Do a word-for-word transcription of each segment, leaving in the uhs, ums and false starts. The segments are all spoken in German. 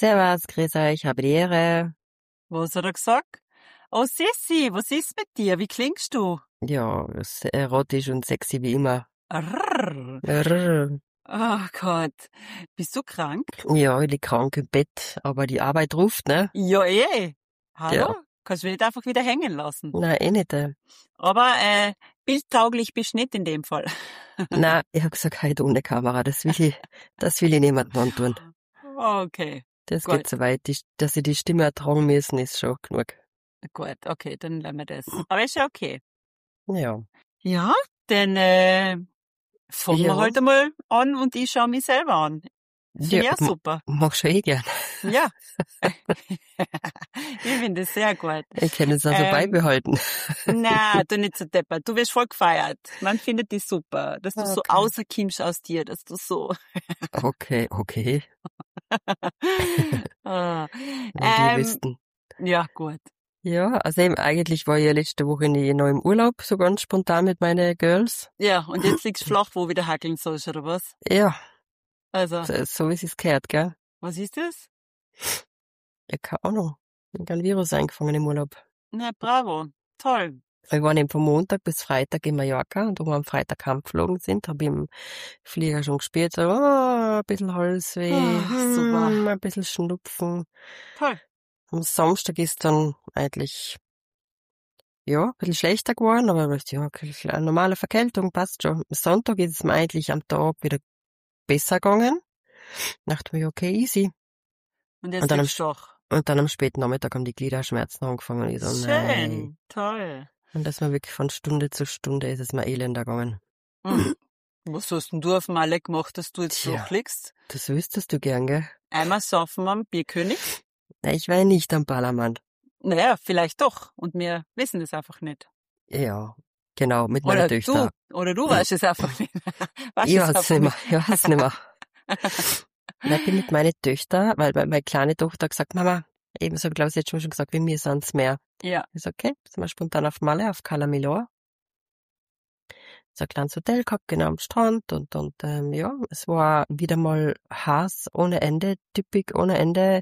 Servus, grüß euch, habe die Ehre. Was hat er gesagt? Oh Sissi, was ist mit dir? Wie klingst du? Ja, ist erotisch und sexy wie immer. Arrrr. Rrr. Oh Gott. Bist du krank? Ja, ich lieg krank im Bett, aber die Arbeit ruft, ne? Ja, eh. Hallo? Ja. Kannst du mich nicht einfach wieder hängen lassen. Nein, eh nicht. Äh. Aber äh, bildtauglich bist du nicht in dem Fall. Nein, ich hab gesagt, heute ohne Kamera, das will ich, das will ich niemandem antun. Okay, Das gut. geht so weit, die, dass sie die Stimme ertragen müssen, ist schon genug. Gut, okay, dann lassen wir das. Aber ist ja okay. Ja. Ja, dann äh, fangen wir Ja. halt einmal an und ich schaue mich selber an. Finde ich Ja, auch ma- super. mach schon eh gern. Ja. Ich finde das sehr gut. Ich kann es also Ähm, beibehalten. Na, du nicht so deppert. Du wirst voll gefeiert. Man findet dich super, dass du so Okay. außerkimmst aus dir, dass du so. Okay, okay. Ah, Wenn die ähm, wüssten. ja, gut. Ja, also eben eigentlich war ich ja letzte Woche in- noch im Urlaub, so ganz spontan mit meinen Girls. Ja, und jetzt liegst du flach, wo wieder hackeln sollst, oder was? Ja, Also, so, so wie es gehört, gell? was ist das? Ja, keine Ahnung. Ich hab kein Virus eingefangen im Urlaub. Na, bravo. Toll. Wir waren eben von Montag bis Freitag in Mallorca und wo wir am Freitag heimgeflogen sind, habe ich im Flieger schon gespürt, so, oh, ein bisschen Halsweh, Ah, super. hm, ein bisschen Schnupfen. Toll. Am Samstag ist dann eigentlich, ja, ein bisschen schlechter geworden, aber ich dachte, ja, eine normale Verkältung passt schon. Am Sonntag ist es mir eigentlich am Tag wieder besser gegangen. Dachte mir, okay, easy. Und jetzt Und dann am, liegst du doch. und dann am späten Nachmittag haben die Gliederschmerzen angefangen. Und ich so, nein. Schön. Toll. Und das war wirklich von Stunde zu Stunde ist es mir elender gegangen. Hm. Was hast denn du auf Malle gemacht, dass du jetzt Tja. durchliegst? Das wüsstest du gern, gell? Einmal saufen am Bierkönig? Na, ich war ja nicht am Ballermann. Naja, vielleicht doch. Und wir wissen es einfach nicht. Ja, genau, mit meiner Oder Töchter. du, oder du weißt es einfach nicht. Weißt Ich es weiß einfach nicht mehr, ich weiß nicht mehr. Na, ich bin mit meinen Töchter, weil weil meine kleine Tochter hat gesagt, Mama, ebenso, glaube ich, jetzt schon schon gesagt, wie mir sind's mehr. Ja. Ich so, okay, sind wir spontan auf Malle, auf Cala Milor. So ein kleines Hotel gehabt, genau am Strand und, und ähm, ja, es war wieder mal heiß ohne Ende, typisch ohne Ende.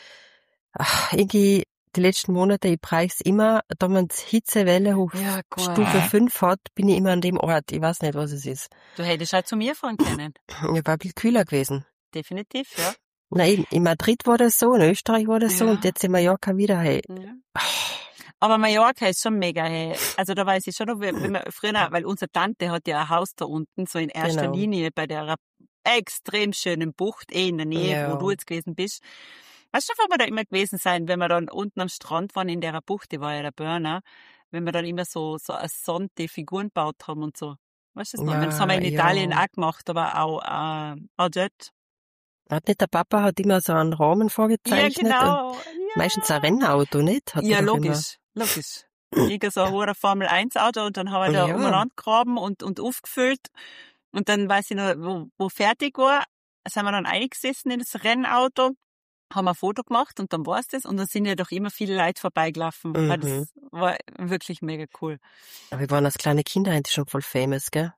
Ach, irgendwie die letzten Monate, ich brauch's immer, da man Hitzewelle hoch Ja, gut. Stufe fünf hat, bin ich immer an dem Ort. Ich weiß nicht, was es ist. Du hättest halt zu mir fahren können. Ich war ein bisschen kühler gewesen. Definitiv, ja. Na, in, in Madrid war das so, in Österreich war das so Ja. und jetzt in Mallorca wieder, hey. ja. Aber Mallorca ist schon mega, hey. Also da weiß ich schon noch, wie- wenn wir früher, weil unsere Tante hat ja ein Haus da unten, so in erster Genau. Linie bei der extrem schönen Bucht, eh in der Nähe, Ja. wo du jetzt gewesen bist. Weißt du, wo wir da immer gewesen sein, wenn wir dann unten am Strand waren in der Bucht, die war ja der Burner, wenn wir dann immer so, so als Sonte Figuren gebaut haben und so. Weißt du das noch? Ja, Das haben wir in ja. Italien auch gemacht, aber auch, äh, auch dort. Hat nicht der Papa hat immer so einen Rahmen Ja, vorgezeichnet? genau. Und Ja. meistens ein Rennauto, nicht? Hat Ja, er doch logisch, logisch. Irgend so ein hoher Formel eins Auto und dann haben wir da Ja. umeinander gegraben und, und aufgefüllt. Und dann weiß ich noch, wo, wo fertig war, sind wir dann eingesessen in das Rennauto, haben ein Foto gemacht und dann war's das. Und dann sind ja doch immer viele Leute vorbeigelaufen. Mhm. Weil das war wirklich mega cool. immer. Aber wir waren als kleine Kinder eigentlich schon voll famous, gell?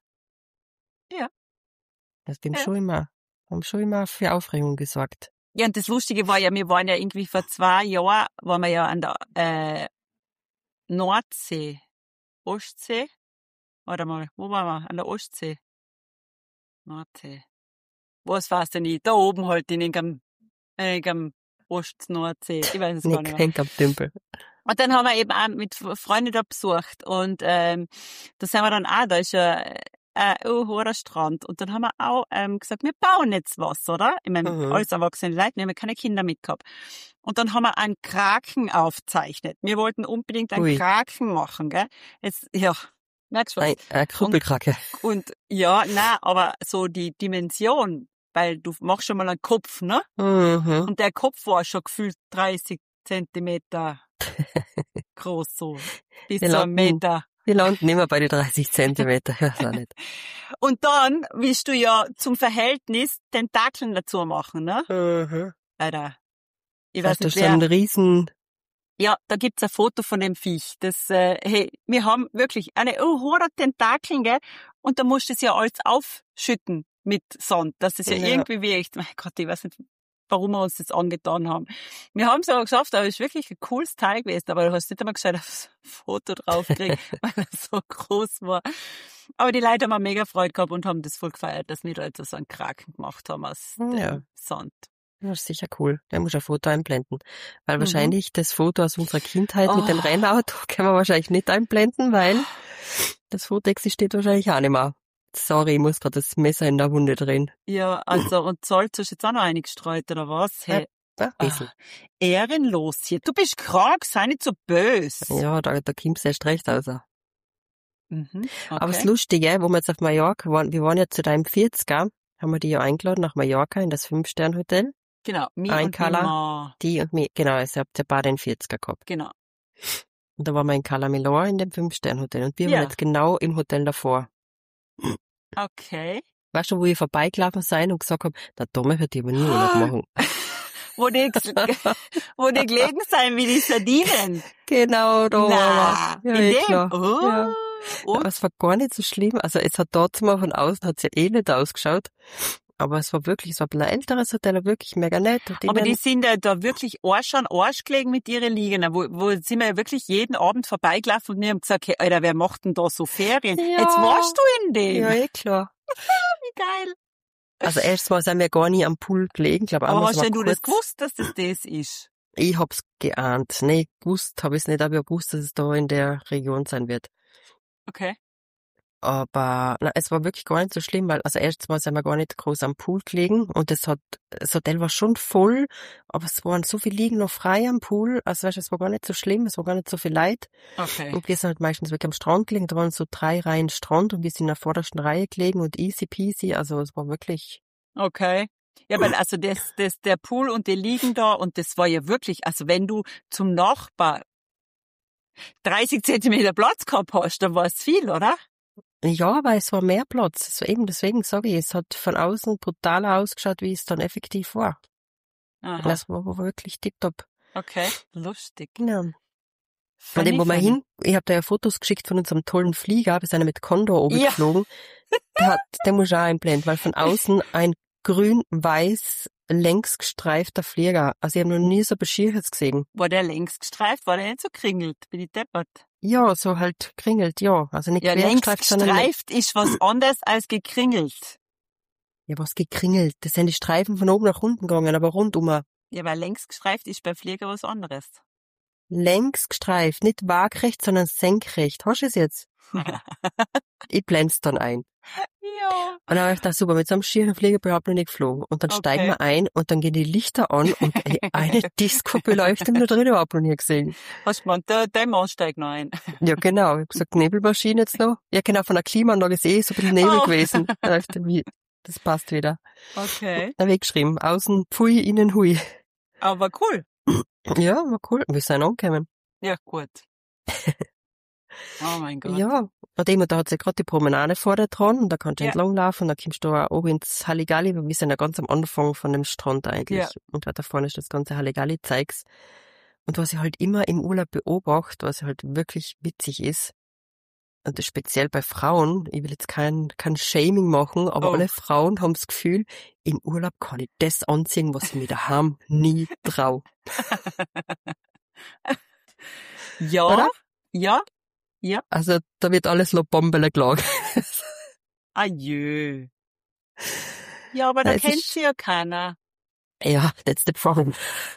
Ja. Das haben Ja. schon immer, haben schon immer für Aufregung gesorgt. Ja, und das Lustige war ja, wir waren ja irgendwie vor zwei Jahren, waren wir ja an der äh, Nordsee, Ostsee. Warte mal, wo waren wir? An der Ostsee. Nordsee. Was war's denn nicht? Da oben halt in irgendeinem, in irgendeinem Ost-Nordsee. Ich weiß es gar Nicht nicht mehr. kein Kaptümpel. Und dann haben wir eben auch mit Freunden da besucht. Und ähm, da sind wir dann auch, da ist ja ein äh, hoher Strand. Und dann haben wir auch ähm, gesagt, wir bauen jetzt was, oder? Ich meine, Mhm. alles erwachsene Leute, wir haben ja keine Kinder mitgehabt. Und dann haben wir einen Kraken aufgezeichnet. Wir wollten unbedingt einen Ui. Kraken machen, gell? Jetzt, ja, merkst du was? Ein, eine Krüppelkracke. Und ja, na, aber so die Dimension, weil du machst schon mal einen Kopf, ne? Mhm. Und der Kopf war schon gefühlt dreißig Zentimeter groß, so. Bis Wir zu einem landen- Meter. Wir landen immer bei den dreißig Zentimeter. Ich weiß auch nicht. Und dann willst du ja zum Verhältnis Tentakeln dazu machen, ne? Mhm. Alter. Ich Das weiß heißt, das nicht, ist so wer. ein riesen, Ja, da gibt's ein Foto von dem Viech. Das, äh, hey, wir haben wirklich eine oh, hohe Tentakeln, gell? Und da musst du es ja alles aufschütten mit Sand, dass es ja, Ja. irgendwie wirkt. Mein Gott, ich weiß nicht, warum wir uns das angetan haben. Wir haben es aber geschafft, aber es ist wirklich ein cooles Teil gewesen, aber du hast nicht einmal gescheit aufs Foto draufgekriegt, weil er so groß war. Aber die Leute haben auch mega Freude gehabt und haben das voll gefeiert, dass wir da jetzt so einen Kraken gemacht haben aus dem Ja. Sand. Das ist sicher cool. Da muss ich ein Foto einblenden. Weil Mhm. wahrscheinlich das Foto aus unserer Kindheit mit dem Oh. Rennauto können wir wahrscheinlich nicht einblenden, weil das Foto existiert wahrscheinlich auch nicht mehr. Sorry, ich muss gerade das Messer in der Wunde drehen. Ja, also, und Salz hast du jetzt auch noch eingestreut, oder was? Hey, Ja, ein bisschen. ah, ehrenlos hier. Du bist krank, sei nicht so böse. Ja, da, da kommt's erst recht raus. Mhm, Aber das okay. Lustige, wo wir jetzt auf Mallorca waren, wir waren ja zu deinem vierziger, haben wir die ja eingeladen nach Mallorca in das Fünf-Stern-Hotel. Genau, mich Ein und Color. Mama. Die und mich, genau, also habt ihr beide den vierziger gehabt. Genau. Und da waren wir in Cala Melor in dem Fünf-Stern-Hotel. Und wir Ja. waren jetzt genau im Hotel davor. Okay. Weißt du, wo wir vorbeigelaufen sind und gesagt haben, na, da möchte ich aber nie Urlaub machen. Wo die, wo die gelegen sein wie die Sardinen. Genau, da Na, waren wir. Ja, in eh dem? klar. Oh. Ja. Und? Aber es war gar nicht so schlimm. Also es hat dort mal von außen hat's ja eh nicht ausgeschaut. Aber es war wirklich, es war ein bisschen älteres Hotel, wirklich mega nett. Und Aber die denen- sind ja da wirklich Arsch an Arsch gelegen mit ihren Liegen. Wo, wo sind wir ja wirklich jeden Abend vorbeigelaufen und wir haben gesagt, hey, Alter, wer macht denn da so Ferien? Ja. Jetzt warst du in dem. Ja, eh klar. Wie geil. Also erstens mal sind wir gar nie am Pool gelegen. Ich glaube, Aber einmal hast so denn du das kurz- gewusst, dass das das ist? Ich hab's geahnt. Nee, gewusst habe ich's nicht, aber ich hab gewusst, dass es da in der Region sein wird. Okay. Aber na, es war wirklich gar nicht so schlimm, weil also erstens mal sind wir gar nicht groß am Pool gelegen und das hat das Hotel war schon voll, aber es waren so viele Liegen noch frei am Pool, also weißt, du, es war gar nicht so schlimm, es war gar nicht so viel Leid. Okay. Und wir sind halt meistens wirklich am Strand gelegen, da waren so drei Reihen Strand und wir sind in der vordersten Reihe gelegen und easy peasy, also es war wirklich, Okay. Ja, weil also das, das, der Pool und die liegen da und das war ja wirklich, also wenn du zum Nachbar dreißig Zentimeter Platz gehabt hast, dann war es viel, oder? ja, weil es war mehr Platz. So eben deswegen sage ich, es hat von außen brutaler ausgeschaut, wie es dann effektiv war. Aha. Das war, war wirklich tipptopp. Okay. Lustig. Genau. Und Funny, dem, wo wir funny. hin, ich habe da ja Fotos geschickt von unserem tollen Flieger, wir sind ja mit Condor oben Ja. geflogen. Der, hat, der muss ich auch einblenden, weil von außen ein grün-weiß längs gestreifter Flieger. Also ich habe noch nie so Beschirches gesehen. War der längs gestreift? War der nicht so kringelt? Bin ich deppert? Ja, so halt kringelt, ja. Also nicht Ja, quer längs gestreift, sondern gestreift ist was anderes als gekringelt. ja, was gekringelt. Das sind die Streifen von oben nach unten gegangen, aber rundum. Ja, weil längs gestreift ist bei Flieger was anderes. Längs gestreift, nicht waagrecht, sondern senkrecht. Hast du es jetzt? Ich blend's dann ein. Ja. Und dann habe ich gedacht, super, mit so einem schieren Flieger bin ich überhaupt noch nicht geflogen. Und dann Okay. steigen wir ein und dann gehen die Lichter an und ey, eine Disco-Beleuchtung da drin überhaupt noch nie gesehen. Hast du gemeint, der, der Mann steigt noch ein. Ja, genau. Ich habe gesagt, Nebelmaschine jetzt noch. Ja, genau, von der Klimaanlage ist eh so ein bisschen Nebel Oh. gewesen. Da dachte ich, wie, das passt wieder. Okay. Da weggeschrieben. Außen Pfui, innen Hui. Aber cool. Ja, war cool. Wir sind angekommen. Ja, gut. Oh mein Gott. Ja, und eben, da hat sich gerade die Promenade vor dir dran und da kannst du Ja. entlang laufen und da kommst du auch oben ins Halligalli, weil wir sind ja ganz am Anfang von dem Strand eigentlich. Ja. Und da vorne ist das ganze Halligalli-Zeugs. Und was ich halt immer im Urlaub beobachte, was halt wirklich witzig ist, und das speziell bei Frauen, ich will jetzt kein, kein Shaming machen, aber Oh. alle Frauen haben das Gefühl, im Urlaub kann ich das anziehen, was ich mir daheim nie trau. Ja. Oder? Ja. Ja. Also da wird alles Lobombele gelagert. Ajö. Ja, aber da Nein, es kennt ist- sie ja keiner. Ja, that's the problem.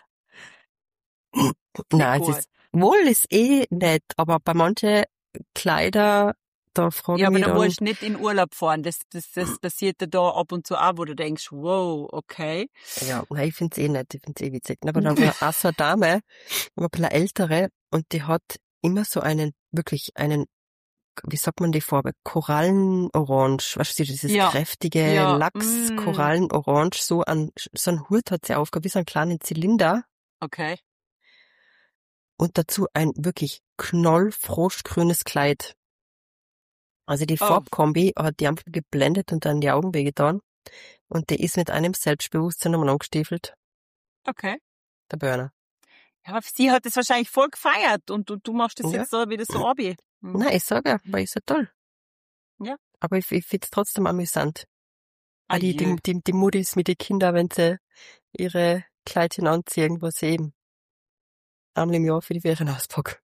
Nein, es gut. ist, wohl ist eh nett, aber bei manchen Kleider, da frage Ja, ich aber mich da dann, musst du nicht in Urlaub fahren. Das, das, das passiert ja da ab und zu auch, wo du denkst, wow, okay. ja, nein, ich find's eh nett, ich find's eh witzig. Aber da war auch so eine Dame, ein bisschen ältere, und die hat immer so einen, wirklich einen, wie sagt man die Farbe? Korallenorange, weißt du, dieses Ja. kräftige Ja, Lachs, mm. Korallenorange, so ein, so ein Hut hat sie aufgehabt, wie so einen kleinen Zylinder. Okay. Und dazu ein wirklich knollfroschgrünes Kleid. Also die Oh. Farbkombi hat die einfach geblendet und dann die Augen wehgetan. Und der ist mit einem Selbstbewusstsein nochmal angestiefelt. Okay. Der Burner. Ja, aber sie hat das wahrscheinlich voll gefeiert und du, du machst das Ja. jetzt so wieder so abi. Hm. Nein, ich sage ja, weil ist ja toll. Ja. Aber ich, ich find's trotzdem amüsant. Auch die, die, Ajö. die, die Muttis mit den Kindern, wenn sie ihre Kleidchen anziehen, was ich eben einmal im Jahr für die Ferien auspacke.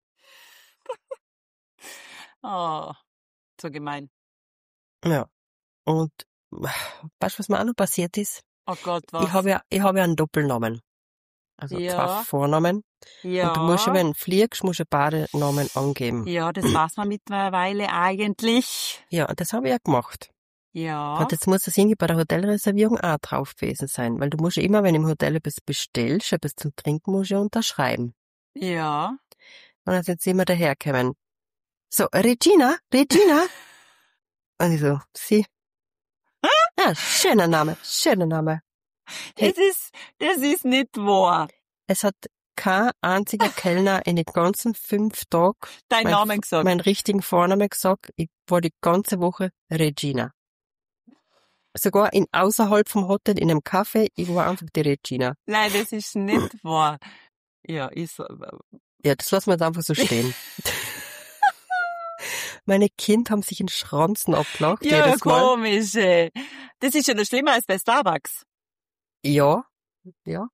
Oh, so gemein. Ja. Und weißt du, was mir auch noch passiert ist? Oh Gott, was? Ich habe ja, ich habe ja einen Doppelnamen. Also Ja. zwei Vornamen. Ja. Und du musst ja, wenn du fliegst, musst du einen Badenamen angeben. Ja, das weiß man mittlerweile eigentlich. Ja, und das habe ich ja gemacht. Ja. Und jetzt muss das irgendwie bei der Hotelreservierung auch drauf gewesen sein, weil du musst ja immer, wenn du im Hotel etwas bestellst, etwas zum Trinken, musst du ja unterschreiben. Ja. Und dann sind sie immer dahergekommen. So, Regina, Regina. Und ich so, sie. Ja, schöner Name, schöner Name. Hey. Das ist, das ist nicht wahr. Es hat kein einziger Kellner in den ganzen fünf Tagen Dein mein, Namen gesagt. meinen richtigen Vornamen gesagt. Ich war die ganze Woche Regina. Sogar in außerhalb vom Hotel in einem Café, ich war einfach die Regina. Nein, das ist nicht wahr. Ja, ist so. Ja, das lassen wir jetzt einfach so stehen. Meine Kinder haben sich in Schranzen abgelacht. Ja, jedes Mal. komisch. Ey. Das ist ja noch schlimmer als bei Starbucks. Ja, ja.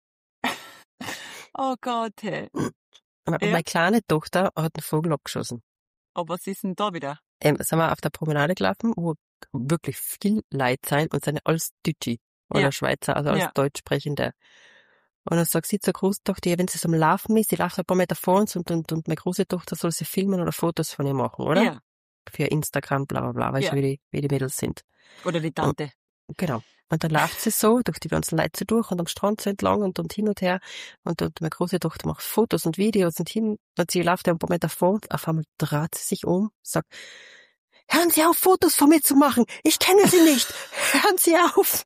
Oh Gott, hey. Aber Ja. meine kleine Tochter hat einen Vogel abgeschossen. Aber was ist denn da wieder? Ähm, sind wir auf der Promenade gelaufen, wo wirklich viel Leute sein und sind alles Deutsche oder Ja. Schweizer, also alles Ja. Deutschsprechende. Und dann sagt sie zur Großtochter, ja, wenn sie so am Laufen ist, sie läuft ein paar Meter vor uns und, und, und meine große Tochter soll sie filmen oder Fotos von ihr machen, oder? Ja. Für Instagram, bla bla bla, weißt Ja. du, wie die, wie die Mädels sind. Oder die Tante. Genau. Und dann läuft sie so durch die ganzen Leute so durch und am Strand so entlang und, und hin und her. Und, und meine große Tochter macht Fotos und Videos und hin. Und sie läuft ja ein paar Meter vor und auf einmal dreht sie sich um, sagt, hören Sie auf, Fotos von mir zu machen. Ich kenne Sie nicht. Hören Sie auf.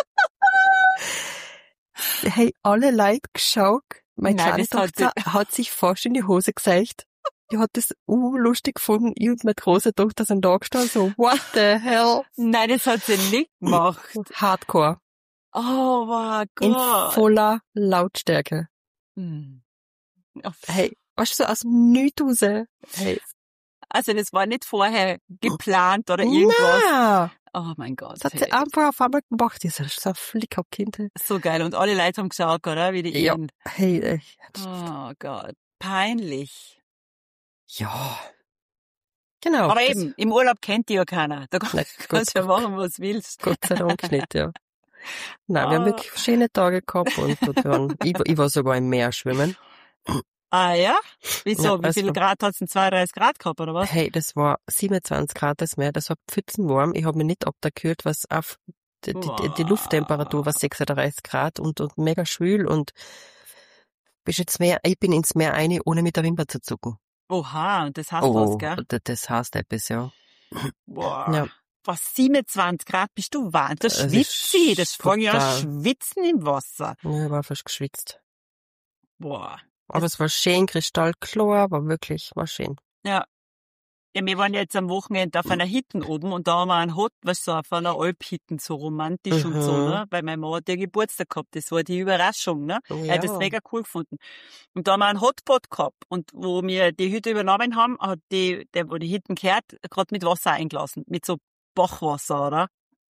Hey, alle Leute geschaut. Meine Nein, kleine das hat Tochter hat sich fast in die Hose gezeigt. Die hat das urlustig gefunden. Ich und meine große Tochter sind da gestanden, so, what the hell? Nein, das hat sie nicht gemacht. Hardcore. Oh mein In Gott. voller Lautstärke. Hm. Oh, Hey, weißt du, so aus dem Nichts raus. Hey. Also das war nicht vorher geplant oder irgendwas. Nein, Oh mein Gott. das hat sie Hey. einfach auf einmal gemacht. Das ist so ein Flickerkind. Hey. So geil. Und alle Leute haben geschaut, oder? Wie die Ja. ihren. Hey, echt. Oh Gott. Peinlich. Ja. Genau. Aber das- eben, im Urlaub kennt die ja keiner. Da Nein, kannst du ja machen, was du willst. Gott sei Dank nicht, ja. Nein, wir haben Ah. wirklich schöne Tage gehabt und, und wir waren, ich, war- ich war sogar im Meer schwimmen. Ah ja? Wieso? Ja, Wie also- viele Grad hat's denn? zweiunddreißig Grad gehabt, oder was? Hey, das war siebenundzwanzig Grad das Meer, das war pfützenwarm. Ich habe mich nicht abgekühlt, was auf die, die, die, die Lufttemperatur war sechsunddreißig Grad und, und mega schwül und bist jetzt mehr, ich bin ins Meer rein, ohne mit der Wimper zu zucken. Oha, und das heißt Oh, was, gell? d- das heißt etwas, ja. Boah. Ja. Was, siebenundzwanzig Grad? Bist du wahnsinnig? Das Das schwitzt ist sie. Das fange ich an brutal. schwitzen im Wasser. Ja, ich war fast geschwitzt. Boah. Aber es war schön kristallklar, war wirklich, war schön. Ja. Ja, wir waren jetzt am Wochenende auf einer Hütte oben und da haben wir einen Hot, was so auf einer Alphütte, so romantisch und so, Mhm. ne? Weil meine Mama hat ja Geburtstag gehabt. Das war die Überraschung, ne? Ja. Er hat das mega cool gefunden. Und da haben wir einen Hotpot gehabt. Und wo wir die Hütte übernommen haben, hat die, der, wo die Hütten gehört, gerade mit Wasser eingelassen. Mit so Bachwasser, oder?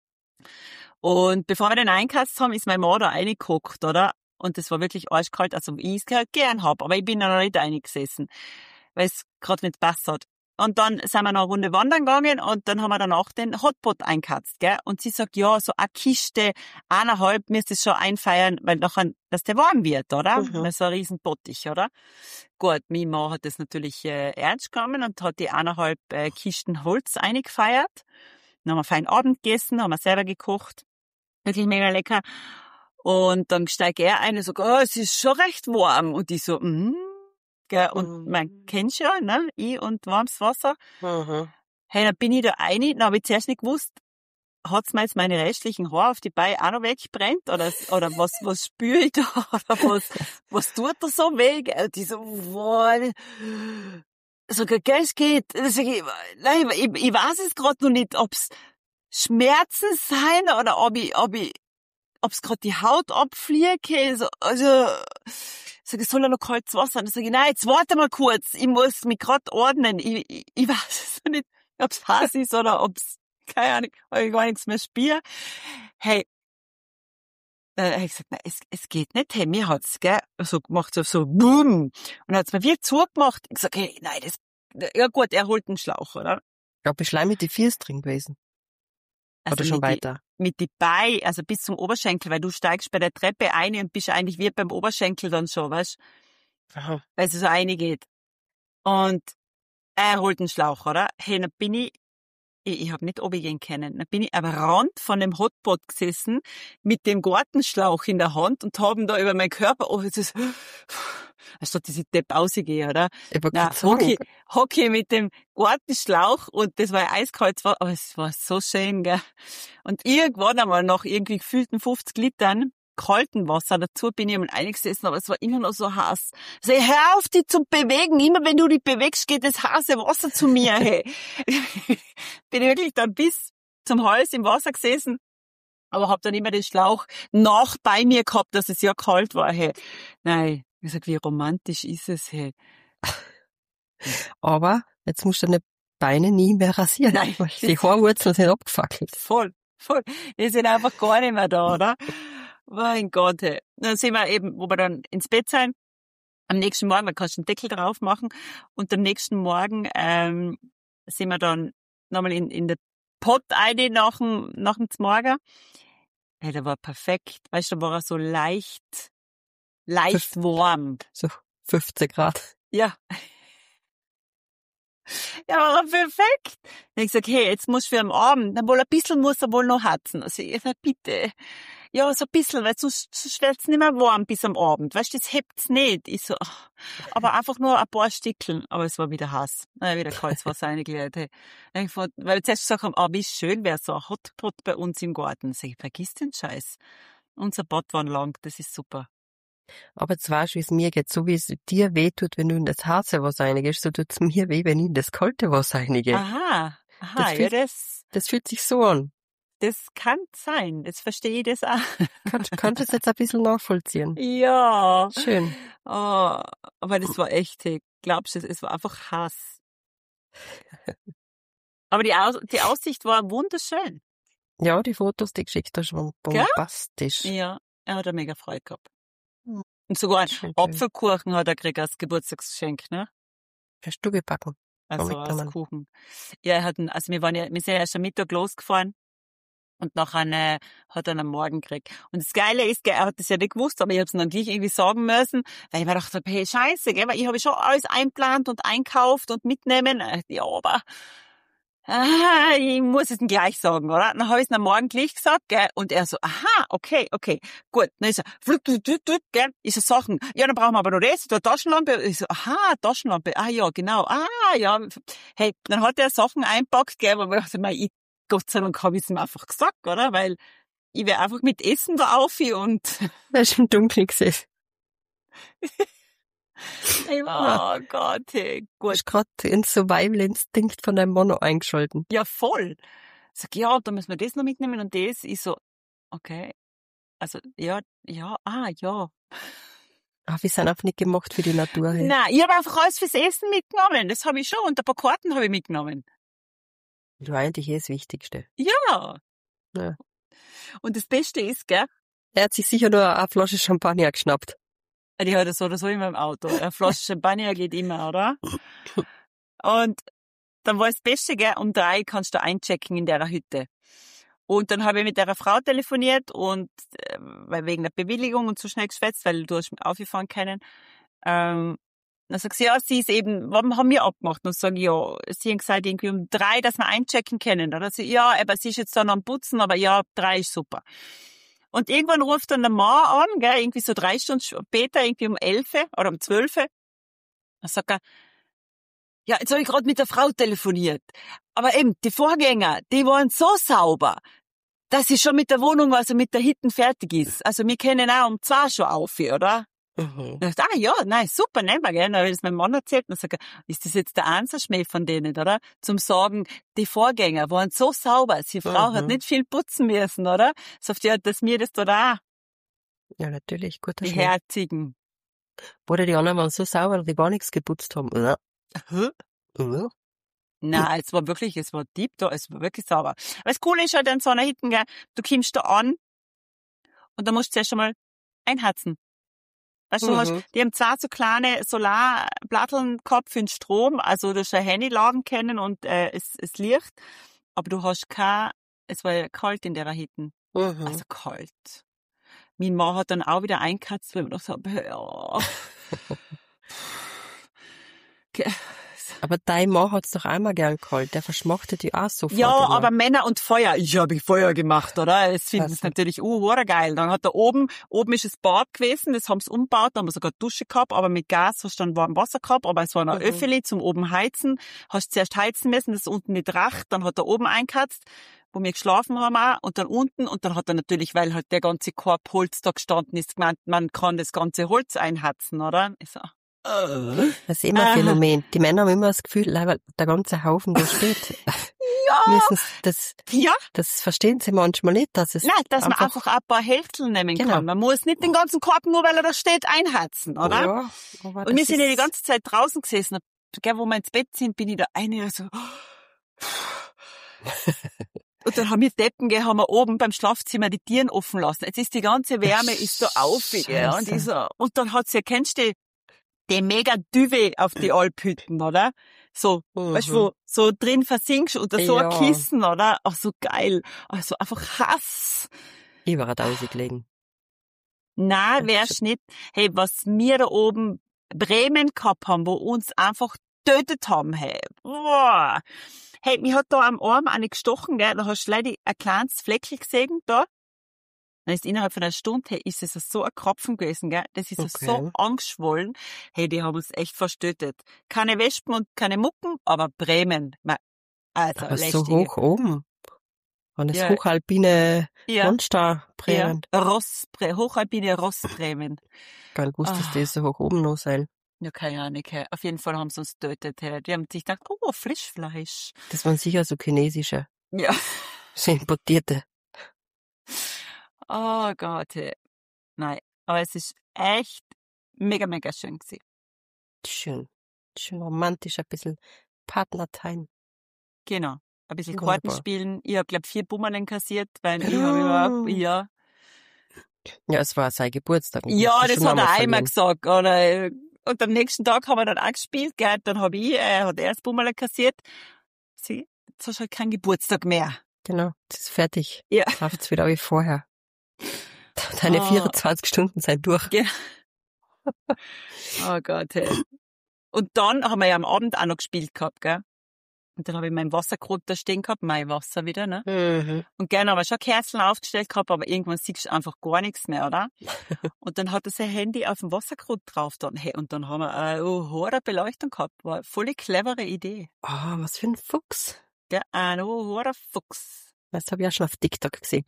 Und bevor wir den eingekauft haben, ist meine Mama da reingeguckt, oder? Und das war wirklich arschkalt, also wie ich es halt gern hab. Aber ich bin da noch nicht reingesessen, weil es gerade nicht passt hat. Und dann sind wir noch eine Runde wandern gegangen und dann haben wir danach den Hotpot eingekatzt, gell? Und sie sagt, ja, so eine Kiste, eineinhalb, müsst ihr schon einfeiern, weil nachher, dass der warm wird, oder? Mhm. Weil so ein riesen Bottich, oder? Gut, meine Mama hat das natürlich äh, ernst genommen und hat die eineinhalb äh, Kisten Holz eingefeiert. Dann haben wir fein Abend gegessen, haben wir selber gekocht. Wirklich mega lecker. Und dann steigt er ein und sagt, oh, es ist schon recht warm. Und ich so, mhm. Gell, und Mhm. man kennt schon, ne? Ich und warmes Wasser. Mhm. Hey, dann bin ich da rein, dann habe ich zuerst nicht gewusst, hat's mir jetzt meine restlichen Haare auf die Beine auch noch wegbrennt? Oder, oder was, was spüre ich da? Oder was, was tut da so weh? Gell? Und ich so, boah. So, gell, es geht. Dann sag ich, nein, ich, ich weiß es gerade noch nicht, ob's Schmerzen sein oder ob ich, ob ich, ob's gerade die Haut abfliege. So, also, sag ich, soll ja noch kaltes Wasser? Und dann sag ich, nein, jetzt warte mal kurz, ich muss mich gerade ordnen. Ich, ich, ich weiß es noch nicht, ob's heiß ist oder ob's, keine Ahnung, ob ich gar nichts mehr spüre. Hey, Äh, hab ich gesagt, nein, es, es geht nicht, hey, mir hat's, gell, so gemacht, so, so, boom. Und dann hat's mir wie zugemacht. Ich gesagt, hey, nein, das, ja gut, er holt einen Schlauch, oder? Ja, bist du mit die Füße drin gewesen? Also Oder schon mit die, weiter? mit die Beine, also bis zum Oberschenkel, weil du steigst bei der Treppe ein und bist eigentlich wie beim Oberschenkel dann schon, weißt? Aha. Weil es so reingeht. Und er holt einen Schlauch, oder? Hey, dann bin ich, ich, ich hab nicht runtergehen können. Dann bin ich am Rand von dem Hotpot gesessen, mit dem Gartenschlauch in der Hand und haben da über meinen Körper, oh, jetzt ist, anstatt diese Depp rausgehe, oder? Ich wollte Na, gerade sagen, hocke, hocke mit dem Gartenschlauch und das war ja eiskalt, war, aber es war so schön, gell? Und irgendwann einmal nach irgendwie gefühlten fünfzig Litern kalten Wasser dazu bin ich einmal eingesessen, aber es war immer noch so heiß. Also, hör auf, dich zu bewegen. Immer wenn du dich bewegst, geht das heiße Wasser zu mir, hey. Bin ich wirklich dann bis zum Hals im Wasser gesessen, aber hab dann immer den Schlauch nach bei mir gehabt, dass es ja kalt war, hey. Nein, ich sag, wie romantisch ist es, hey. aber jetzt musst du deine Beine nie mehr rasieren. Nein. Weil die Haarwurzeln sind abgefackelt. Voll, voll. Die sind einfach gar nicht mehr da, oder? Mein Gott, hey. Dann sind wir eben, wo wir dann ins Bett sein. Am nächsten Morgen, da kannst du einen Deckel drauf machen. Und am nächsten Morgen ähm, sind wir dann nochmal in, in der Pott eine nach dem, nach dem Morgen. Hey, der war perfekt. Weißt du, da war er so leicht, leicht warm. So fünfzehn Grad. Ja. Ja, war er perfekt. Dann hab ich gesagt, hey, jetzt musst du für am Abend, dann wohl ein bisschen muss er wohl noch hatzen. Also ich sag, bitte. Ja, so ein bisschen, weil sonst, sonst wird's nicht mehr warm bis am Abend. Weißt du, das hebt's nicht. Ich so, ach, aber einfach nur ein paar Stückeln. Aber es war wieder heiß. Naja, wieder kaltes Wasser reingelegt. Hey. Weil wir zuerst gesagt haben, ah, wie schön wäre so ein Hotpot bei uns im Garten. Sag ich, vergiss den Scheiß. Unser Bad war lang, das ist super. Aber jetzt weißt du, wie es mir geht. So wie es dir weh tut, wenn du in das heiße Wasser reingehst, so tut's mir weh, wenn ich in das kalte Wasser reingehe. Aha, aha, Das ja, fühlt- das, Das fühlt sich so an. das kann sein. Das verstehe ich das auch. Kannst, kannst du es jetzt ein bisschen nachvollziehen? Ja. Schön. Oh, aber das war echt, hey, glaubst du, es war einfach Hass. Aber die, Aus die Aussicht war wunderschön. Ja, die Fotos, die geschickt hast, waren Gell? bombastisch. Ja, er hat eine mega Freude gehabt. Hm. Und sogar Schön, einen schön. Apfelkuchen hat er gekriegt als Geburtstagsgeschenk, ne? Hast du gebacken? Also mitgenommen. als Kuchen. Ja, er hat einen, also wir waren ja, wir sind ja erst am Mittag losgefahren. Und nachher äh, hat er einen am Morgen gekriegt. Und das Geile ist, gell, er hat das ja nicht gewusst, aber ich habe es dann gleich irgendwie sagen müssen, weil ich mir dachte, hey, scheiße, gell, weil ich habe schon alles einplant und einkauft und mitnehmen. Äh, Ja, aber ah, ich muss es ihm gleich sagen, oder? Dann habe ich es am Morgen gleich gesagt, gell, und er so, aha, okay, okay, gut. Dann ist er, flut, flut, flut, flut, gell, ist er Sachen, ja, dann brauchen wir aber noch das, da Taschenlampe. Ich so, aha, Taschenlampe, ah ja, genau, ah ja. Hey, dann hat er Sachen einpackt, gell, weil ich dachte, mein, ich Gott sei Dank habe ich es ihm einfach gesagt, oder? Weil ich wäre einfach mit Essen da auf und Er ist im Dunkeln gesehen. ich war, oh Gott, hey, Du gut. hast gerade den Survival-Instinkt von deinem Mann noch eingeschalten. Ja, voll. Sag, ja, da müssen wir das noch mitnehmen und das. Ich so, okay. Also, ja, ja, ah, ja. Ah, wir sind einfach nicht gemacht für die Natur. Hey. Nein, ich habe einfach alles fürs Essen mitgenommen. Das habe ich schon. Und ein paar Karten habe ich mitgenommen. Du eigentlich eh das Wichtigste. Ja. Ja. Und das Beste ist, gell, Er hat sich sicher nur eine Flasche Champagner geschnappt. die hat er so oder so immer im Auto. Eine Flasche Champagner geht immer, oder? Und dann war das Beste, gell, um drei kannst du einchecken in der Hütte. Und dann habe ich mit der Frau telefoniert und, äh, weil wegen der Bewilligung und so schnell geschwätzt, weil du hast mich aufgefahren können. Ähm, dann sagt sie, ja, sie ist eben, warum haben wir abgemacht? Und dann sage ich, ja, sie haben gesagt, irgendwie um drei, dass wir einchecken können. Oder sie, ja, aber sie ist jetzt dann am Putzen, aber ja, drei ist super. Und irgendwann ruft dann der Mann an, gell, irgendwie so drei Stunden später, irgendwie um elf oder um zwölf. Dann sagt er, ja, jetzt habe ich gerade mit der Frau telefoniert. Aber eben, die Vorgänger, die waren so sauber, dass sie schon mit der Wohnung, also mit der Hütte fertig ist. Also wir können auch um zwei schon auf, oder? Mhm. Ich dachte, ah ja, nein, super, nehmen wir, gell. Dann habe ich das meinem Mann erzählt und sage, ist das jetzt der Einzelschmäh von denen, oder? Zum Sagen, die Vorgänger waren so sauber, die Frau Mhm. hat nicht viel putzen müssen, oder? Sagt ja, dass mir das da auch, Ja, natürlich, guter die Schmäh. Herzigen. Oder die anderen waren so sauber, dass die gar nichts geputzt haben. Ja. Ja. Nein, es war wirklich, es war deep da, es war wirklich sauber. Weil das Coole ist halt an so einer Hütte, gell, du kommst da an und dann musst du zuerst einmal einheizen. Weißt du, du Mhm. hast, die haben zwar so kleine Solarplatteln gehabt für den Strom, also du hast ein Handy laden können und äh, es, es Licht, aber du hast kein, es war ja kalt in der Hütte. Mhm. Also kalt. Mein Mann hat dann auch wieder eingeheizt, weil wir noch so, ja. Okay. Aber dein Mann hat's doch einmal gern geholt. Der verschmachtet die auch sofort. Ja, immer. aber Männer und Feuer. Ich habe Feuer gemacht, oder? Es finden es Also. natürlich uh, geil. Dann hat er oben, oben ist das Bad gewesen, das haben sie umgebaut, da haben wir sogar Dusche gehabt, aber mit Gas hast du dann warm Wasser gehabt, aber es war noch Mhm. Öffeli zum oben heizen. Hast zuerst heizen müssen, das ist unten nicht racht, dann hat er oben eingeheizt, wo wir geschlafen haben auch, und dann unten, und dann hat er natürlich, weil halt der ganze Korb Holz da gestanden ist, gemeint, man kann das ganze Holz einheizen, oder? Ich so, Das ist immer ein Ah. Phänomen. Die Männer haben immer das Gefühl, weil der ganze Haufen da steht. ja, Müssen das, ja. das verstehen sie manchmal nicht, dass es Nein, dass man einfach, einfach ein paar Hälften nehmen Genau. kann. Man muss nicht den ganzen Korb, nur weil er da steht, einheizen, oder? Ja, aber Und wir das sind ja die ist- ganze Zeit draußen gesessen. Gell, wo wir ins Bett sind, bin ich da eine so. Und dann haben wir Deppen, gell, haben wir oben beim Schlafzimmer die Türen offen lassen. Jetzt ist die ganze Wärme ist so aufig, gell, und Scheiße. ich so, und dann hat's ja, kennst du die, die mega Düwe auf die Alphütten, oder? So, Mhm. weißt du, wo so drin versinkst oder so Ja. ein Kissen, oder? Ach, so geil. Also einfach Hass. Überall tausend gelegen. Nein, wär's nicht. Hey, was wir da oben Bremen gehabt haben, wo uns einfach getötet haben, hey. Boah. Hey, mir hat da am Arm eine gestochen, gell, da hast du leider ein kleines Fleckchen gesehen, da. Dann ist innerhalb von einer Stunde, hey, ist es so ein Kropfen gewesen, gell, das ist Okay. so angeschwollen. Hey, die haben uns echt verstötet. Keine Wespen und keine Mucken, aber Bremen. ma- Also, Aber so lästige. hoch oben. Und das Ja. hochalpine Ja, Monster ja. Bremen. Ross, hochalpine Rossbremen. Gar nicht gewusst, dass Ah. das so hoch oben noch sein. Ja, keine Ahnung. Hey. Auf jeden Fall haben sie uns getötet. Hey. Die haben sich gedacht, oh, Frischfleisch. Das waren sicher so chinesische, Ja. so importierte. Oh Gott. Hey. Nein, aber es ist echt mega, mega schön gewesen. Schön. Schön romantisch, ein bisschen Partnertime. Genau. Ein bisschen Wunderbar. Karten spielen. Ich habe, glaube vier Bummerlen kassiert, weil ich Ja. habe überhaupt, ja. Ja, es war sein Geburtstag. Ich Ja, musste das schon hat er einmal einmal verlieren. gesagt, oder? Und am nächsten Tag haben wir dann auch gespielt, gell? Dann habe ich, äh, hat er das Bummerle kassiert. Sie, jetzt hast du halt keinen Geburtstag mehr. Genau, es ist fertig. Ja. Läuft's wieder wie vorher. Deine Ah. vierundzwanzig Stunden sind durch. Ja. Oh Gott, hey. Und dann haben wir ja am Abend auch noch gespielt gehabt, gell? Und dann habe ich mein Wasserkrug da stehen gehabt, mein Wasser wieder, ne? Mhm. Und gerne haben wir schon Kerzen aufgestellt gehabt, aber irgendwann siehst du einfach gar nichts mehr, oder? Und dann hat er sein Handy auf dem Wasserkrug drauf dann. Hey, und dann haben wir eine hohe Beleuchtung gehabt. War eine voll clevere Idee. Ah, was für ein Fuchs. Gell? Ein hoher Fuchs. Das habe ich auch schon auf TikTok gesehen.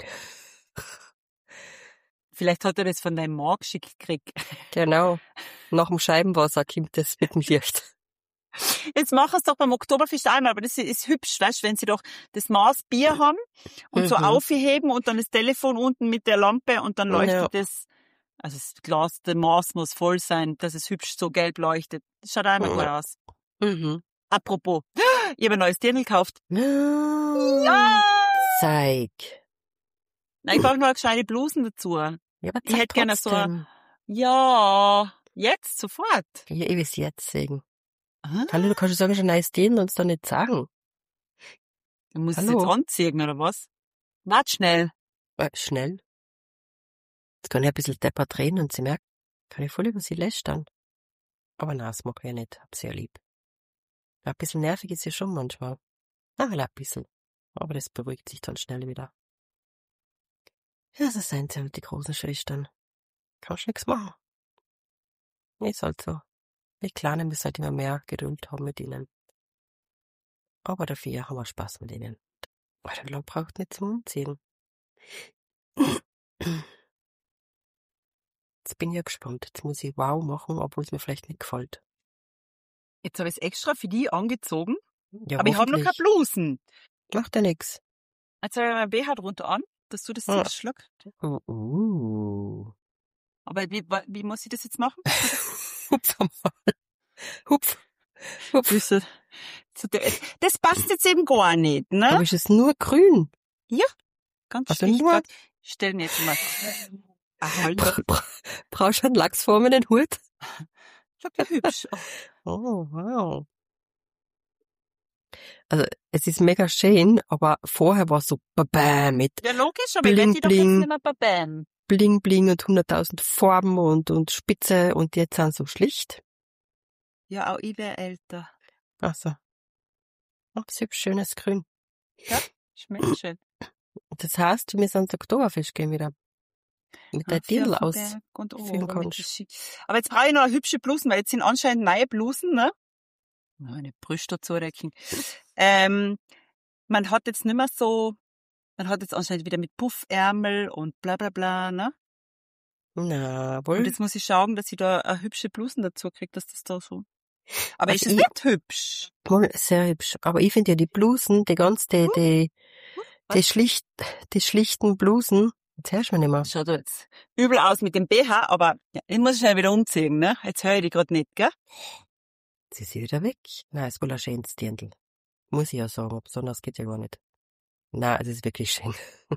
Vielleicht hat er das von deinem Mann geschickt gekriegt. Genau. Nach dem Scheibenwasser kommt das mit dem Licht. Jetzt machen sie es doch beim Oktoberfest einmal, aber das ist, ist hübsch, weißt, wenn sie doch das Maß Bier haben und so Mhm. aufheben und dann das Telefon unten mit der Lampe und dann leuchtet Ja. das, also das Glas, der Maß muss voll sein, dass es hübsch so gelb leuchtet. Das schaut einmal gut Ja. aus. Mhm. Apropos, ich habe ein neues Dirndl gekauft. Ja. Zeig. Nein, ich brauche noch eine gescheite Blusen dazu. Ja, aber Ich hätte zeig gerne so ein- trotzdem. Ja, jetzt, sofort. Ja, ich will es jetzt sehen. Ah, Hallo, du kannst sagen, schon neues Dirndl und es dann nicht sagen. du musst es Hallo. jetzt anziehen, oder was? Wart schnell. Äh, schnell. Jetzt kann ich ein bisschen deppert reden und sie merkt, kann ich voll über sie lästern. Aber nein, das mag ich ja nicht. Hab sie ja lieb. Ein bisschen nervig ist sie schon manchmal. Na, halt ein bisschen. Aber das beruhigt sich dann schnell wieder. Ja, das sind sie halt, die großen Schwestern. Kannst nix machen. Ist halt so. Die Kleinen müssen halt immer mehr Geduld haben mit ihnen. Aber dafür haben wir Spaß mit ihnen. Weil wie lange braucht nicht zum Umziehen? Jetzt bin ich ja gespannt. Jetzt muss ich wow machen, obwohl es mir vielleicht nicht gefällt. Jetzt habe ich es extra für die angezogen, Ja, aber ich habe noch keine hoffentlich. Blusen. Macht ja nix. Jetzt habe ich mein B H drunter an, dass du das Ah. siehst, schluck. Uh, uh. Aber wie, wa- wie muss ich das jetzt machen? Hupf einmal. Hupf. Hupf. Füße. Zu der- Das passt jetzt eben gar nicht, Aber ne? ist es nur grün? Ganz Also schlicht. nur- Warte, stell ihn jetzt mal. Ah, halt. Bra bra brauchst du einen lachsfarbenen Hut? Schau, wie hübsch. Oh, wow. Also, es ist mega schön, aber vorher war so baba mit Ja, logisch, aber ich Bling, werde doch jetzt Bling. nicht mehr babam. Bling Bling und hunderttausend Farben und, und Spitze und jetzt sind so schlicht. Ja, auch ich wäre älter. Also, absolut schönes Grün. Ja, schmeckt schön. Das heißt, wir sind zum Oktoberfest gehen wieder. Mit der Ja, Dirndl Vierfenberg aus. und oh, führen damit kannst. ist schick. Aber jetzt brauche ich noch eine hübsche Blusen, weil jetzt sind anscheinend neue Blusen, ne? Meine Brüste zurecken. Ähm, man hat jetzt nicht mehr so, man hat jetzt anscheinend wieder mit Puffärmel und bla bla bla, ne? Na, Und wohl. jetzt muss ich schauen, dass ich da eine hübsche Blusen dazu kriege, dass das da so. Aber Also ist es ich- nicht hübsch? Wohl sehr hübsch. Aber ich finde ja die Blusen, die ganz, die, die, die schlicht, die schlichten Blusen, jetzt hörst du mich nicht mehr. Schaut jetzt übel aus mit dem B H, aber ja, ich muss schnell wieder umziehen, ne? Jetzt höre ich die gerade nicht, gell? Jetzt ist sie wieder weg. Nein, ist wohl ein schönes Dirndl. Muss ich ja sagen, besonders geht ja gar nicht. Nein, es ist wirklich schön.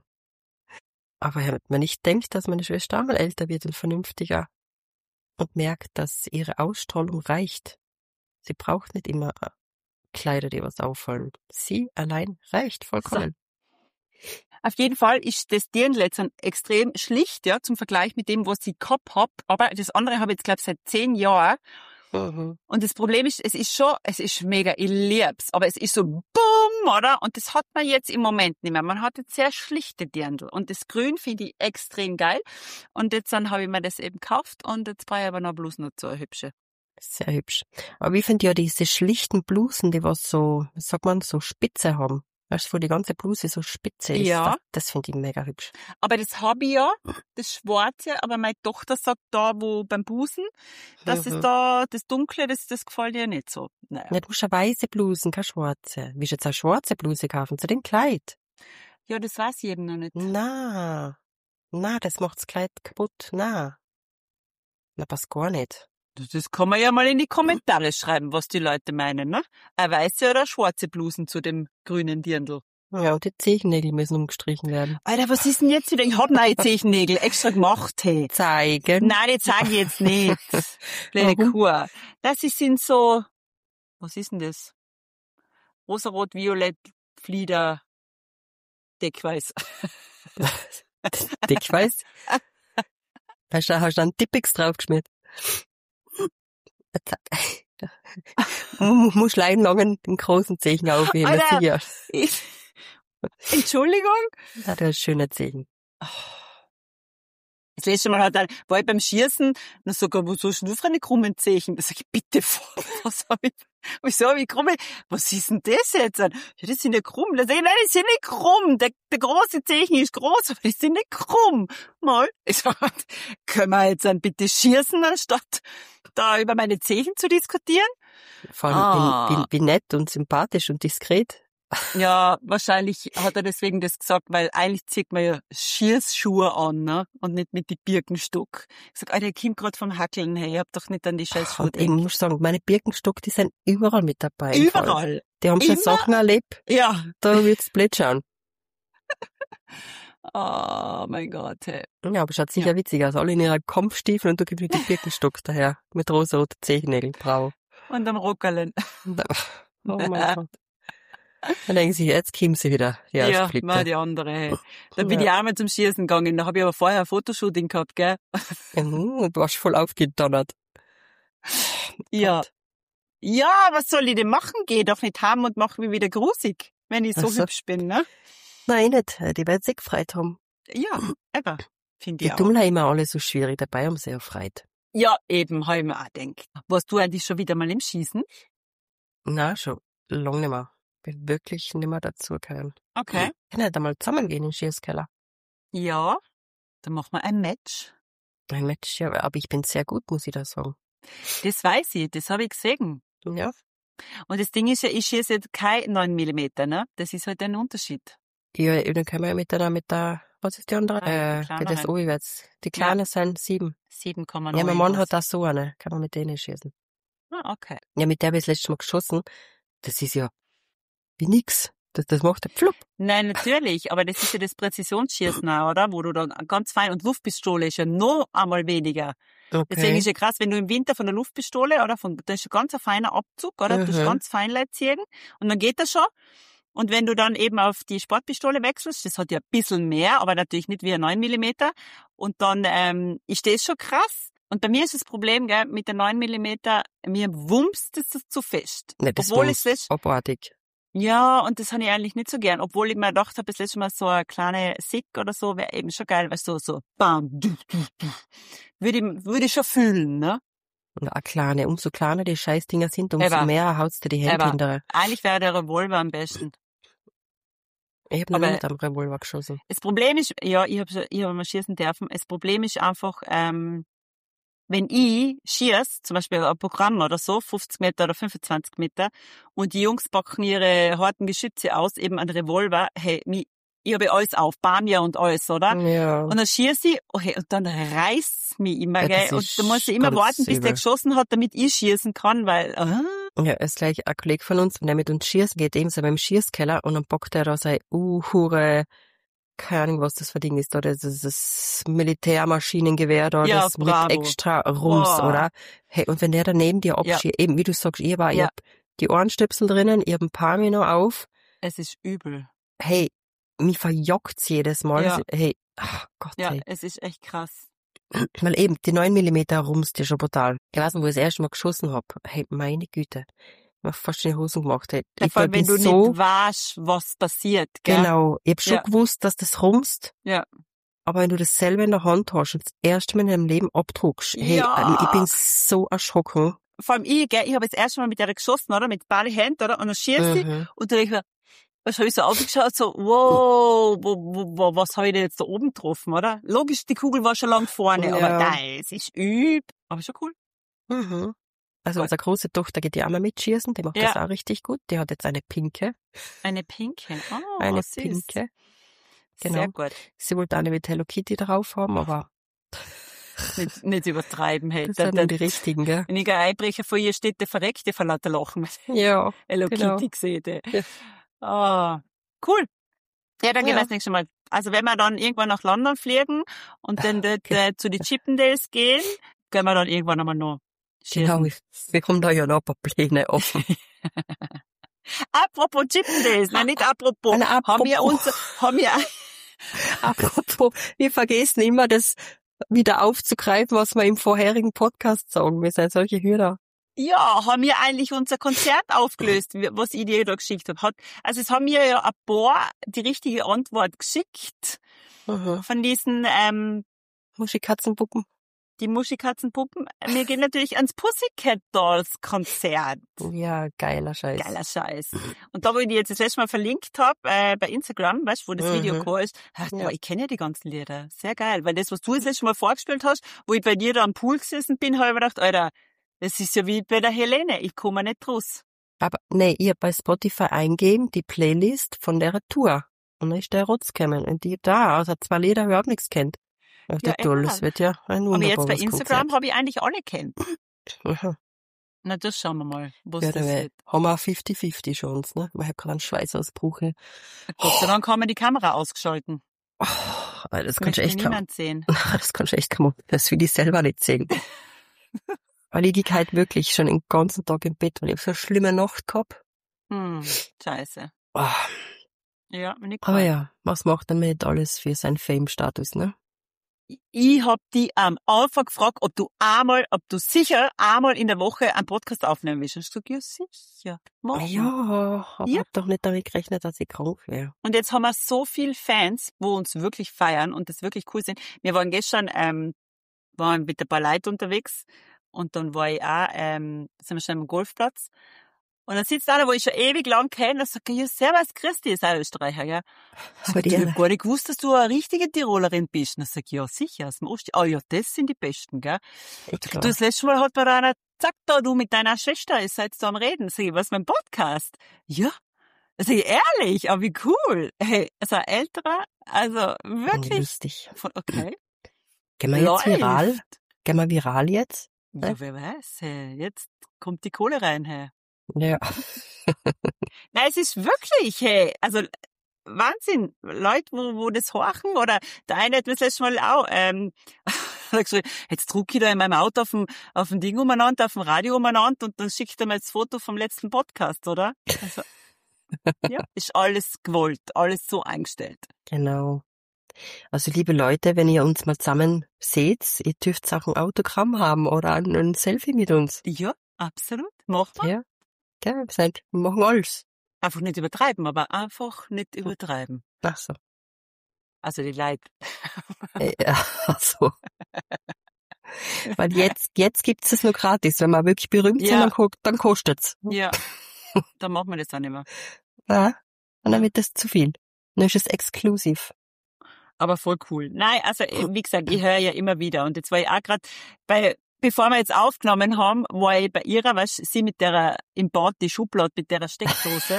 Aber wenn man nicht denkt, dass meine Schwester einmal älter wird und vernünftiger und merkt, dass ihre Ausstrahlung reicht. Sie braucht nicht immer Kleider, die was auffallen. Sie allein reicht vollkommen. Auf jeden Fall ist das Dirndl jetzt ein extrem schlicht, ja, zum Vergleich mit dem, was ich gehabt hab. Aber das andere habe ich jetzt, glaube ich, seit zehn Jahren. Mhm. Und das Problem ist, es ist schon, es ist mega, ich lieb's, aber es ist so bumm, oder? Und das hat man jetzt im Moment nicht mehr. Man hat jetzt sehr schlichte Dirndl. Und das Grün finde ich extrem geil. Und jetzt dann habe ich mir das eben gekauft und jetzt brauche ich aber noch Blusen dazu, eine hübsche. Sehr hübsch. Aber ich finde ja diese schlichten Blusen, die was so, was sagt man, so Spitze haben. Weißt du, wo die ganze Bluse so spitze ist. Ja. Das, das finde ich mega hübsch. Aber das habe ich ja, das Schwarze, aber meine Tochter sagt da, wo beim Busen, das Mhm. ist da, das Dunkle, das, das gefällt ihr nicht so. Naja. Ja, du musst ja weiße Blusen, keine schwarze. Willst du jetzt eine schwarze Bluse kaufen zu dem Kleid? Ja, das weiß ich eben noch nicht. Na, na, das macht das Kleid kaputt. Na, na, passt gar nicht. Das kann man ja mal in die Kommentare schreiben, was die Leute meinen, ne? Eine weiße oder eine schwarze Blusen zu dem grünen Dirndl. Ja, und die Zehennägel müssen umgestrichen werden. Alter, was ist denn jetzt wieder? Ich hab neue Zehennägel extra gemacht, hey. Zeigen. Nein, die zeige ich jetzt nicht. Blöde Warum? Kuh. Das ist- sind so, was ist denn das? Rosarot, Violett, Flieder, Deckweiß. Dickfleiß. Hast du, hast du einen Tippix draufgeschmiert? Du musst einlangen, den großen Zehen aufheben. Alter. Sicher. Ich, Entschuldigung? Ja, der ist schöner Zehen. Das letzte Mal hat er, war ich beim Schießen, dann sogar, wo so nur für eine krummen Zeichen. Da sag ich, bitte, was hab ich, wieso hab ich krumme? Was ist denn das jetzt? Ja, das sind ja krumm. Da sag ich, nein, die sind nicht krumm. Der, der große Zeichen ist groß, aber die sind nicht krumm. Mal. Ich sag, können wir jetzt dann bitte schießen, anstatt da über meine Zeichen zu diskutieren? Vor allem, Ah. wie, wie, wie nett und sympathisch und diskret. Ja, wahrscheinlich hat er deswegen das gesagt, weil eigentlich zieht man ja Schießschuhe an, ne? Und nicht mit die Birkenstock. Ich sag, Alter, ich komm grad vom Hackeln, hey, ich hab doch nicht an die scheiß Schuhe Und ich muss sagen, meine Birkenstock, die sind überall mit dabei. im Fall. Überall. Die haben schon Immer. Sachen erlebt, Ja. da wird's blöd schauen. Oh mein Gott, hey. Ja, aber schaut sicher Ja. witzig aus. Alle in ihrer Kampfstiefeln und du gibst mit dem Birkenstock daher. Mit rosa-roten Zehennägeln, bravo. Und am Ruckerlen. Oh mein Gott. Dann denken sie, jetzt kommen sie wieder, die Ja, Ausflippe. war die andere, hey. Da bin Ja. ich auch mal zum Schießen gegangen. Da hab ich aber vorher ein Fotoshooting gehabt, gell? Mhm, du warst voll aufgedonnert. Ja. Gott. Ja, was soll ich denn machen? Geh doch nicht heim und mach mich wieder grusig, wenn ich so Ach so. hübsch bin, ne? Nein, nicht. Die werden sich gefreut haben. Ja, eben. Finde Die ich auch. tun immer alle so schwierig dabei, haben sie ja gefreut. Ja, eben, hab ich mir auch gedacht. Warst du eigentlich schon wieder mal im Schießen? Na, schon lange nicht mehr. Bin wirklich nicht mehr dazu gekommen. Okay. Können wir da mal zusammengehen in den Schießkeller? Ja, dann machen wir ein Match. Ein Match, ja, aber ich bin sehr gut, muss ich da sagen. Das weiß ich, das habe ich gesehen. Ja. Und das Ding ist ja, ich schieße jetzt kein neun Millimeter, ne? Das ist halt ein Unterschied. Ja, dann können wir ja mit der, mit der, was ist die andere? Ah, die äh, die das kleineren. oberwärts. Die kleinen sind sieben. sieben Komma neun. Ja, mein Mann hat auch so eine. Kann man mit denen schießen. Ah, okay. Ja, mit der habe ich das letzte Mal geschossen. Das ist ja wie nix. Das, das macht der Pflupp. Nein, natürlich, aber das ist ja das Präzisionsschießen auch, oder? Wo du dann ganz fein, und Luftpistole ist ja noch einmal weniger. Okay. Deswegen ist ja krass, wenn du im Winter von der Luftpistole, oder, von, da ist schon ganz ein feiner Abzug, oder? Du hast Mhm. ganz fein ziehen und dann geht das schon. Und wenn du dann eben auf die Sportpistole wechselst, das hat ja ein bisschen mehr, aber natürlich nicht wie ein neun Millimeter, und dann ähm, ist das schon krass. Und bei mir ist das Problem, gell, mit der neun Millimeter, mir wumst das zu fest. Nee, das Obwohl ist es das, abartig. ja, und das habe ich eigentlich nicht so gern. Obwohl ich mir gedacht habe, das letzte Mal so eine kleine Sick oder so wäre eben schon geil, weil so, so, bam, du, du, du. Würde ich, würde ich schon fühlen, ne? Ja, eine kleine, umso kleiner die Scheißdinger sind, umso Aber- mehr haut's dir die Hände aber- hinterher. Eigentlich wäre der Revolver am besten. Ich hab noch aber- nie mit einem Revolver geschossen. Das Problem ist, ja, ich habe ich hab mal schießen dürfen. Das Problem ist einfach, ähm, wenn ich schieß, zum Beispiel ein Programm oder so, fünfzig Meter oder fünfundzwanzig Meter, und die Jungs packen ihre harten Geschütze aus, eben ein Revolver, hey, mich, ich habe alles auf, Bamia und alles, oder? Ja. Und dann schieße ich, okay, und dann reißt mich immer, Ja, das gell? Und ist da muss ich immer ganz warten, bis der übel. geschossen hat, damit ich schießen kann, weil, ah, Ja, es ist gleich ein Kollege von uns, wenn er mit uns schießt, geht eben so beim Schießkeller und dann packt er da sein uhure, keine Ahnung, was das für Ding ist, oder das, das Militärmaschinengewehr da, Ja, das bravo. mit extra Rums, Boah. oder? Hey, und wenn der daneben dir abschießt, eben wie du sagst, ich war, ich Ja. hab die Ohrenstöpsel drinnen, ich hab ein paar mir noch auf, es ist übel. hey, mich verjockt's jedes Mal. Ja. Hey, ach Gott, Ja, hey. es ist echt krass. Weil eben, die neun Millimeter rumst ja schon brutal. Ich weiß nicht, wo ich das erste Mal geschossen hab. Hey, meine Güte. Ich hab fast in die Hosen gemacht. Hey. Ja, Ich vor allem, bin wenn du so, nicht weißt, was passiert, gell? genau. Ich hab schon Ja. gewusst, dass das rumst. Ja. Aber wenn du das selber in der Hand hast und das erste Mal in deinem Leben abdruckst, hey, Ja. ähm, ich bin so erschrocken. Vor allem ich, gell, ich habe das erste Mal mit der geschossen, oder? Mit beiden Händen, oder? Und dann schießt ich, Mhm. und dann hab ich mir, was habe ich so aufgeschaut, so, wow, wo, wo, wo, was habe ich denn jetzt da oben getroffen, oder? Logisch, die Kugel war schon lang vorne, Ja. aber nein, es ist üb. Aber schon cool. Mhm. Also Gut. unsere große Tochter geht ja auch mal mitschießen, die macht Ja. das auch richtig gut. Die hat jetzt eine pinke, Eine pinke. Oh, eine süß. pinke. Genau. Sehr gut. Sie wollte eine mit Hello Kitty drauf haben, aber Nicht, nicht übertreiben, hey. das Da, sind da, nur die richtigen, gell? wenn ich ein Einbrecher vor ihr steht, der verreckt, der verlaut Lachen. Ja. Hello Genau. Kitty gesehen. ey. Ja. Ah, cool. Ja, dann gehen wir Ja. das nächste Mal. Also wenn wir dann irgendwann nach London fliegen und dann dort Okay. äh, zu den Chippendales gehen, können wir dann irgendwann einmal noch schießen. Genau, ich- wir haben da ja noch ein paar Pläne offen. Apropos Chippendales, nein, nicht apropos. Nein, Haben wir apropos. uns, haben wir, Apropos, wir vergessen immer, das wieder aufzugreifen, was wir im vorherigen Podcast sagen. Wir sind solche Hühner. ja, haben wir eigentlich unser Konzert aufgelöst, wie- was ich dir da geschickt habe. Hat, also es haben mir ja ein paar die richtige Antwort geschickt Mhm. von diesen, ähm, Muschikatzenpuppen. die Muschikatzenpuppen. Wir gehen natürlich ans Pussycat Dolls Konzert. Ja, geiler Scheiß. Geiler Scheiß. Und da, wo ich die jetzt das letzte Mal verlinkt habe, äh, bei Instagram, weißt du, wo das Video Mhm. gekommen ist, ach, Ja. boah, ich kenne ja die ganzen Lieder. Sehr geil. Weil das, was du das letzte Mal vorgespielt hast, wo ich bei dir da am Pool gesessen bin, habe ich mir gedacht, Alter, das ist ja wie bei der Helene. Ich komme nicht raus. Aber nee, ich hab bei Spotify eingeben, die Playlist von der Tour. Und dann ist der Rotz gekommen. Und die da, außer zwei Lieder, überhaupt nichts kennt. Ich Ja, dachte, toll, egal. das wird ja ein Aber jetzt bei wunderbares Instagram habe ich eigentlich alle kennt. Konzert. Mhm. Na, das schauen wir mal, was Ja, das dann wird. haben wir fünfzig fünfzig Chance, ne? Weil ich hab gerade einen Schweißausbruch. hier. Gott sei Dank haben wir die Kamera ausgeschalten. Oh, Alter, das Das kannst du möchte echt kaum. niemand sehen. Das kannst du echt kaum. Das will ich selber nicht sehen. Weil ich lieg halt wirklich schon den ganzen Tag im Bett, weil ich hab so eine schlimme Nacht gehabt. Hm, scheiße. Oh, Ja, nicht aber cool. ja, was macht er mit alles für seinen Fame-Status, ne? Ich hab die am Anfang gefragt, ob du einmal, ob du sicher einmal in der Woche einen Podcast aufnehmen willst. Und ich gesagt, ja, sicher. Machen. Ja, aber Ja. hab doch nicht damit gerechnet, dass ich krank wäre. Und jetzt haben wir so viele Fans, wo uns wirklich feiern und das wirklich cool sind. Wir waren gestern, ähm, waren mit ein paar Leuten unterwegs und dann war ich auch, ähm, sind wir schon am Golfplatz. Und dann sitzt einer, wo ich schon ewig lang kenne, und sagt, ja, servus, Christi, ist auch Österreicher, ja. Aber Ich die, hab gar nicht gewusst, dass du eine richtige Tirolerin bist. Und dann sag ich, ja, sicher, aus dem Osten. Ah, ja, das sind die Besten, gell. eh Du, klar. das letzte Mal hat mir da einer gesagt, da, du mit deiner Schwester, ihr seid da am Reden. Sag ich, was, mein Podcast? Ja. Sag ich, ehrlich, aber wie cool. Hey, also ein älterer, also wirklich. Lustig. Von, okay. Gehen wir jetzt Läuft. viral? Gehen wir viral jetzt? Ja, wer weiß, hey, jetzt kommt die Kohle rein, hey. Ja. Nein, es ist wirklich, hey, also Wahnsinn. Leute, wo, wo das horchen, oder der eine hat mir das letzte Mal auch, ähm, hat gesagt, jetzt druck ich da in meinem Auto auf dem, auf dem Ding umeinander, auf dem Radio umeinander und dann schickt er mir das Foto vom letzten Podcast, oder? Also, ja, ist alles gewollt, alles so eingestellt. Genau. Also liebe Leute, wenn ihr uns mal zusammen seht, ihr dürft auch ein Autogramm haben oder ein, ein Selfie mit uns. Ja, absolut. Machen wir. Ja, gell, wir sind- wir machen alles. Einfach nicht übertreiben, aber einfach nicht übertreiben. Ach so. Also die Leute. Äh, ach so. Weil jetzt, jetzt gibt's es nur gratis. Wenn wir wirklich berühmt sind, Ja. dann, ko- dann kostet's. Ja, dann machen wir das auch nicht mehr. Ja, und dann wird das zu viel. Dann ist es exklusiv. Aber voll cool. Nein, also äh, wie gesagt, ich höre ja immer wieder. Und jetzt war ich auch gerade bei, bevor wir jetzt aufgenommen haben, war ich bei ihrer, weißt du, sie mit der, im Bad, die Schublade mit der Steckdose.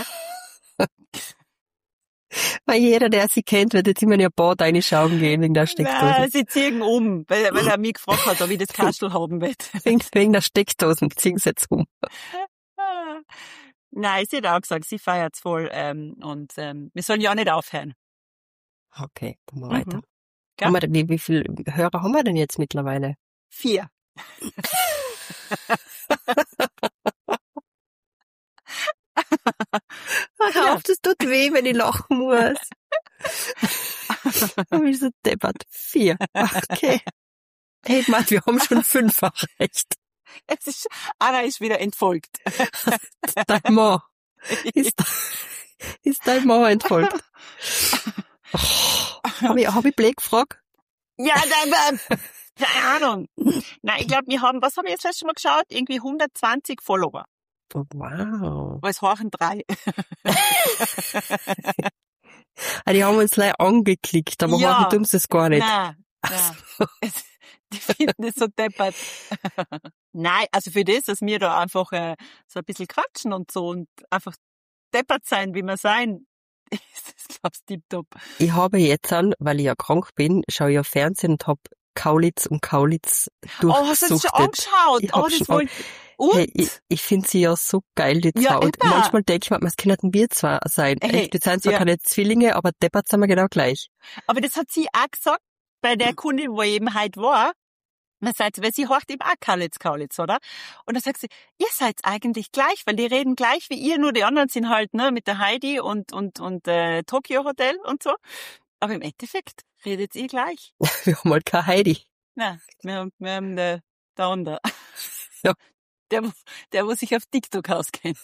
Weil jeder, der sie kennt, wird jetzt immer in ihr Bad reinschauen gehen wegen der Nein, Steckdosen. sie ziehen um, weil, weil er mich gefragt hat, ob ich das Kastel haben will. Wegen, wegen der Steckdosen ziehen sie jetzt um. Nein, sie hat auch gesagt, sie feiert's voll, ähm, und, ähm, wir sollen ja auch nicht aufhören. Okay, gehen wir Mhm. weiter. Ja. Haben wir, denn- wie, wie viele Hörer haben wir denn jetzt mittlerweile? Vier. Hör auf, das tut weh, wenn ich lachen muss. Ich bin so deppert. Vier. Okay. Hey, Mann, wir haben schon fünf erreicht. Es ist, Anna ist wieder entfolgt. Dein Mann. Ist, ist dein Mann entfolgt? Oh, habe ich, hab ich Blake gefragt? Ja, dann, ähm, keine Ahnung. Nein, ich glaube, wir haben, was habe ich jetzt letztes Mal geschaut? Irgendwie hundertzwanzig Follower. Oh, wow. Aber es horchen drei. Ah, die haben uns leider angeklickt, aber Ja. machen tun sie es gar nicht. Nein, nein. Es- Die finden es so deppert. Nein, also für das, dass wir da einfach äh, so ein bisschen quatschen und so und einfach deppert sein, wie wir sein, ist das, glaub's, tipptopp. Ich habe jetzt an, weil ich ja krank bin, schaue ich auf Fernsehen und habe Kaulitz und Kaulitz Oh, hast du das schon durchgesuchtet. angeschaut? Ich Oh, hab das schon wollte Und? Hey, ich, ich finde sie ja so geil, die Ja, zwei. Und eben. manchmal denke ich mir, es könnten wir zwar sein. Hey, Echt, wir sind zwar ja. keine Zwillinge, aber deppert sind wir genau gleich. Aber das hat sie auch gesagt, bei der Kundin, wo ich eben heute war. Man sagt, weil sie horcht eben auch Kaulitz, Kaulitz, oder? Und dann sagt sie, ihr seid eigentlich gleich, weil die reden gleich wie ihr, nur die anderen sind halt, ne, mit der Heidi und, und, und, äh, Tokyo Hotel und so. Aber im Endeffekt redet ihr gleich. Wir haben halt keine Heidi. Na, wir haben, wir haben der, der andere. Ja. Der, wo- der, wo sich auf TikTok auskennt.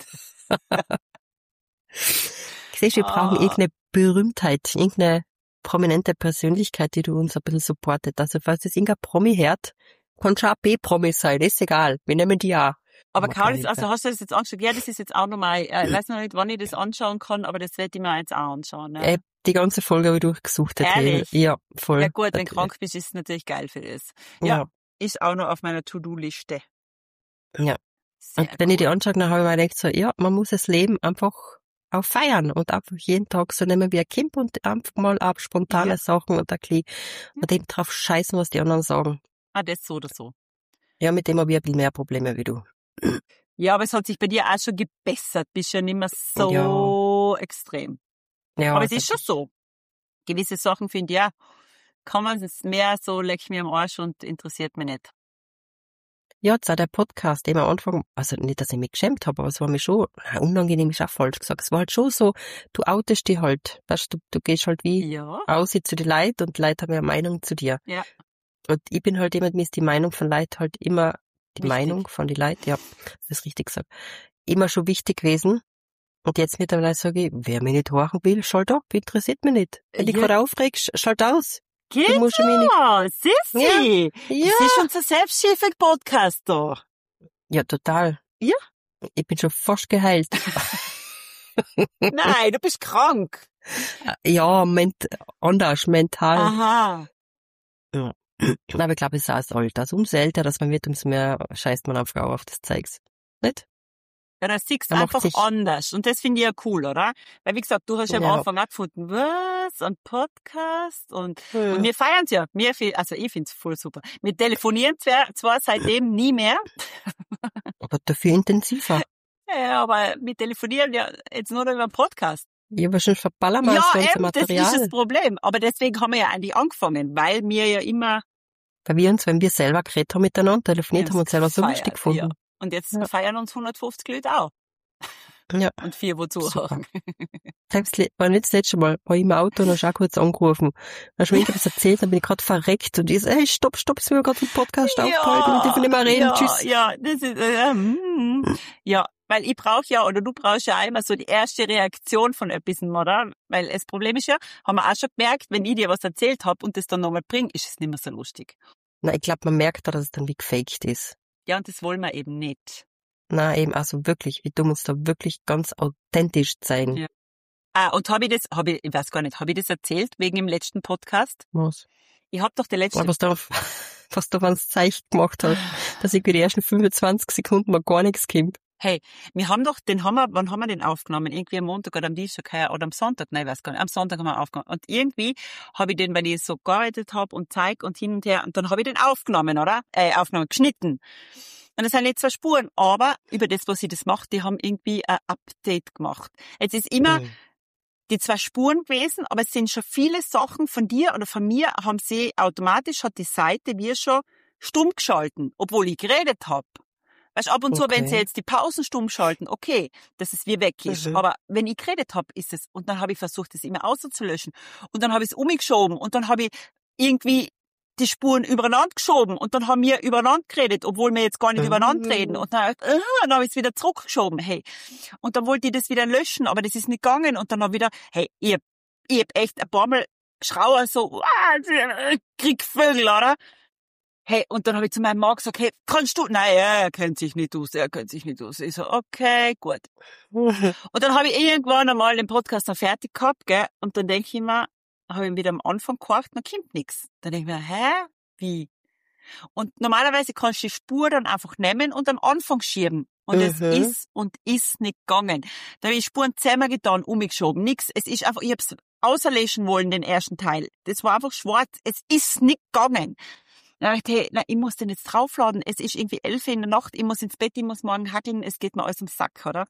Siehst du, wir brauchen Ah. irgendeine Berühmtheit, irgendeine prominente Persönlichkeit, die du uns ein bisschen supportet. Also falls das irgendein Promi hört, kann schon ein B-Promi sein, ist egal. Wir nehmen die auch. Aber Aber Kaulitz, keine also hast du das jetzt angeschaut? Ja, das ist jetzt auch nochmal, äh, ich weiß noch nicht, wann ich das anschauen kann, aber das werde ich mir jetzt auch anschauen. Ja, Äh, die ganze Folge habe ich durchgesucht. jetzt Ehrlich? eben. Ja, voll. ja gut, wenn Äh, du krank bist, ist es natürlich geil für das. Ja, Ja. ist auch noch auf meiner To-Do-Liste. Ja. Sehr Und wenn ich die cool. anschaue, dann habe ich mir gedacht, so, ja, man muss das Leben einfach auch feiern und einfach jeden Tag so nehmen wie ein Kind und einfach mal ab spontane Ja. Sachen und ein bisschen mit dem drauf scheißen, was die anderen sagen. Ah, das so oder so. Ja, mit dem habe ich ein bisschen mehr Probleme wie du. Ja, aber es hat sich bei dir auch schon gebessert. Bist ja nicht mehr so extrem. Ja, aber es ist schon so. Gewisse Sachen finde ich ja, kann man es mehr so, leck mir am Arsch und interessiert mich nicht. Ja, jetzt auch der Podcast, den am Anfang, also nicht, dass ich mich geschämt habe, aber es war mir schon, nein, unangenehm ist auch falsch gesagt, es war halt schon so, du outest dich halt, weißt du, du gehst halt wie Ja. aus zu den Leuten und die Leute haben ja eine Meinung zu dir. Ja. Und ich bin halt jemand, mir ist die Meinung von Leuten halt immer, die Wichtig. Meinung von den Leuten, ja, das ist richtig gesagt, immer schon wichtig gewesen. Und jetzt mittlerweile sage ich, wer mich nicht horchen will, schalt ab, interessiert mich nicht. Wenn dich Ja. gerade aufregst, schalt aus. Geht Du musst mich nicht. ja, Sissi. Ja, Das ist unser Selbsthilfe-Podcast da. ja, total. Ja. Ich bin schon fast geheilt. Nein, du bist krank. Ja, ment anders, mental. Aha. Aber ich glaube, es ist auch das Alter. Also umso älter, dass man wird, umso mehr scheißt man auf Frau auf das Zeugs. Nicht? Ja, das siehst du Da macht einfach sich- anders. Und das finde ich ja cool, oder? Weil, wie gesagt, du hast ja am Ja. Anfang auch gefunden, was? Ein Podcast? Und, Ja. und wir feiern's ja. Wir, fi- also ich find's voll super. Wir telefonieren zwar, zwar seitdem nie mehr. Aber dafür intensiver. Ja, ja, aber wir telefonieren ja jetzt nur über einen Podcast. Ja, aber schon verballern wir Ja, das ganze eben, das Material. ist das Problem. Aber deswegen haben wir ja eigentlich angefangen, weil wir ja immer... Weil wir uns, wenn wir selber geredet haben miteinander, telefoniert Wir haben wir uns selber so gefeiert, lustig gefunden. Ja. Und jetzt Ja. feiern uns hundertfünfzig Leute auch. Ja. Und vier, wo zuhören. Selbst, war nicht das letzte Mal, war ich im Auto und hast auch kurz angerufen. Dann hast du mir irgendwas erzählt, dann bin ich gerade verreckt und ich so, hey, stopp, stopp, es will gerade im Podcast aufgehalten, wir dürfen nicht mehr reden, ja, tschüss. Ja, das ist, äh, mm, ja, weil ich brauche ja, oder du brauchst ja einmal so die erste Reaktion von etwas, oder? Weil das Problem ist ja, haben wir auch schon gemerkt, wenn ich dir was erzählt habe und das dann nochmal bringe, ist es nicht mehr so lustig. Na, ich glaube, man merkt da, dass es dann wie gefaked ist. Ja, und das wollen wir eben nicht. Na, eben, also wirklich, wir tun uns da wirklich ganz authentisch sein. Ja. Ah, und habe ich das, habe ich, ich weiß gar nicht, habe ich das erzählt wegen dem letzten Podcast? Was? Ich habe doch der letzte... Was du, was du ans Zeichen gemacht hast, dass ich für die ersten fünfundzwanzig Sekunden mal gar nichts kommt. Hey, wir haben doch, den haben wir, wann haben wir den aufgenommen? Irgendwie am Montag oder am Dienstag oder am Sonntag? Nein, ich weiß gar nicht. Am Sonntag haben wir aufgenommen. Und irgendwie habe ich den, weil ich so gearbeitet habe und zeig und hin und her, und dann habe ich den aufgenommen, oder? Äh, aufgenommen, geschnitten. Und das sind jetzt zwei Spuren, aber über das, was ich das mache, die haben irgendwie ein Update gemacht. Jetzt ist immer Mhm. die zwei Spuren gewesen, aber es sind schon viele Sachen von dir oder von mir, haben sie automatisch, hat die Seite wie schon stumm geschalten, obwohl ich geredet habe. Weißt, ab und zu, Okay. wenn sie jetzt die Pausen stumm schalten, okay, dass es wie weg ist. Mhm. Aber wenn ich geredet habe, ist es, und dann habe ich versucht, das immer auszulöschen. Und dann habe ich es umgeschoben und dann habe ich irgendwie die Spuren übereinander geschoben und dann haben wir übereinander geredet, obwohl wir jetzt gar nicht Mhm. übereinander reden. Und dann, äh, dann habe ich es wieder zurückgeschoben, hey. Und dann wollte ich das wieder löschen, aber das ist nicht gegangen. Und dann habe ich wieder, hey, ich hab, ich hab echt ein paar Mal Schrauer so, ah, krieg Vögel, oder? Hey, und dann habe ich zu meinem Mann gesagt, hey, kannst du? Nein, er kennt sich nicht aus, er kennt sich nicht aus. Ich so, okay, gut. Mhm. Und dann habe ich irgendwann einmal den Podcast noch fertig gehabt, gell? Und dann denke ich mir, habe ich ihn wieder am Anfang gehorcht, dann kommt nichts. Dann denke ich mir, hä? Wie? Und normalerweise kannst du die Spur dann einfach nehmen und am Anfang schieben. Und es Mhm. ist und ist nicht gegangen. Da habe ich Spuren zusammengetan, umgeschoben, nix. Es ist einfach, ich habe es außerlöschen wollen, den ersten Teil. Das war einfach schwarz. Es ist nicht gegangen. Dann dachte ich, hey, na, ich muss den jetzt draufladen. Es ist irgendwie elf in der Nacht, ich muss ins Bett, ich muss morgen hackeln, es geht mir alles im Sack, oder?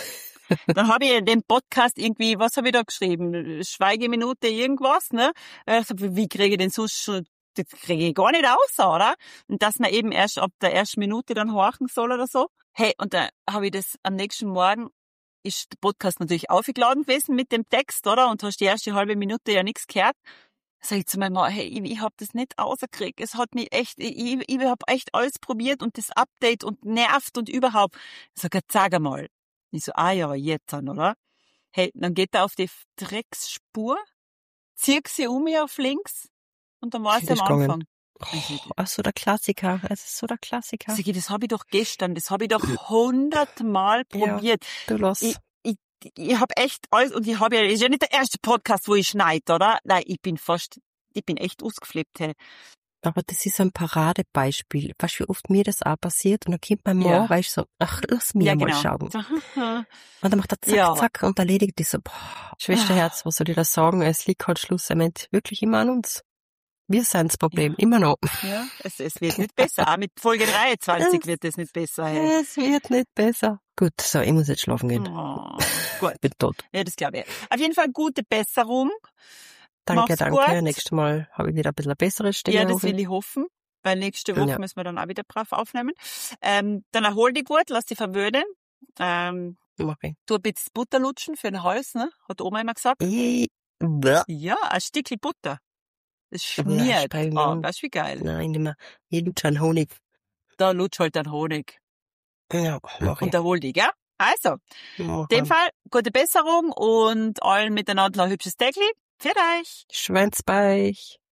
Dann habe ich den Podcast irgendwie, was habe ich da geschrieben? Schweigeminute irgendwas, ne? Ich sag, wie kriege ich den so schon, das kriege ich gar nicht aus, oder? Und dass man eben erst ab der ersten Minute dann horchen soll oder so. Hey, und dann habe ich das am nächsten Morgen, ist der Podcast natürlich aufgeladen gewesen mit dem Text, oder? Und hast die erste halbe Minute ja nichts gehört. Sag ich zu meinem Mann, hey, ich, ich hab das nicht rausgekriegt. Es hat mich echt, ich, ich, ich hab echt alles probiert und das Update und nervt und überhaupt. Ich sag, jetzt sag einmal. Ich so, ah ja, jetzt dann, oder? Hey, dann geht er auf die Drecksspur, zieht sie um mich auf links und dann war es Das am ist gegangen. Anfang. Oh, ach so, der Klassiker. Es ist so der Klassiker. Sag ich, das habe ich doch gestern, das habe ich doch hundertmal Ja. probiert. Du lass. Ich, ich, ich habe echt alles, und ich habe ja, ist ja nicht der erste Podcast, wo ich schneide, oder? Nein, ich bin fast, ich bin echt ausgeflippt, hey. Aber das ist ein Paradebeispiel. Weißt du, wie oft mir das auch passiert? Und dann kommt mein Mann, Ja. weißt du, so, ach, lass mich Ja, mal genau. schauen. Und dann macht er zack, Ja. zack und erledigt die so, boah, Schwesterherz, was soll ich da sagen? Es liegt halt schlussendlich wirklich immer an uns. Wir sind das Problem, immer noch. Ja, es, es wird nicht besser. Auch mit Folge dreiundzwanzig wird es nicht besser, hey. Es wird nicht besser. Gut, so, ich muss jetzt schlafen gehen. Oh, gut. Ich bin tot. Ja, das glaube ich. Auf jeden Fall gute Besserung. Danke, Mach's danke. gut. Nächstes Mal habe ich wieder ein bisschen eine bessere Stimme. Ja, das hoffe ich. will ich hoffen. Weil nächste Woche Ja. müssen wir dann auch wieder brav aufnehmen. Ähm, dann erhol dich gut, lass dich verwöhnen. Ähm, Mach ich. tu ein bisschen Butter lutschen für den Hals, ne? Hat Oma immer gesagt. Ich, Bäh. Ja, ein Stückchen Butter. Das Ja, schmiert. speil mir Ah, an. weißt du, wie geil. Nein, nicht mehr. Ich lutsche einen Honig. Da lutsch halt dann Honig. Ja, mach ich. Und erhol dich, gell? Also, Mach in dem ich. Fall, gute Besserung und allen miteinander noch ein hübsches Tägli. Für euch. Schwänz bei euch.